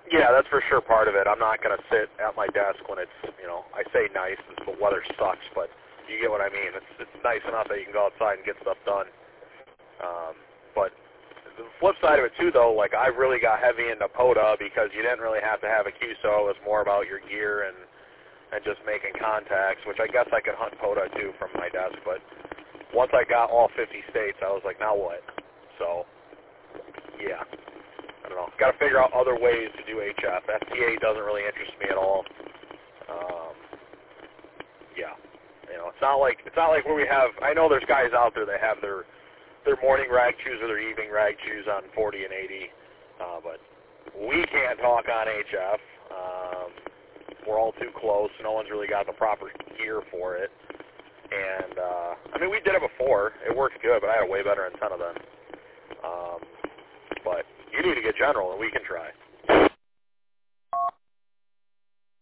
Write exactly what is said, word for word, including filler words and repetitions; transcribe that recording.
Yeah, that's for sure part of it. I'm not going to sit at my desk when it's, you know, I say nice, the weather sucks, but you get what I mean. It's it's nice enough that you can go outside and get stuff done. Um, but the flip side of it too, though, like I really got heavy into POTA because you didn't really have to have a Q S O. It was more about your gear and and just making contacts, which I guess I could hunt POTA too from my desk. But once I got all fifty states, I was like, now what? So, yeah. I don't know. Got to figure out other ways to do H F. F T A doesn't really interest me at all. Um, yeah, you know, it's not like it's not like where we have. I know there's guys out there that have their their morning rag chews or their evening rag chews on forty and eighty, uh, but we can't talk on H F. Um, we're all too close. No one's really got the proper gear for it. And uh, I mean, we did it before. It worked good, but I had a way better antenna then. Um, but you need to get general, and we can try.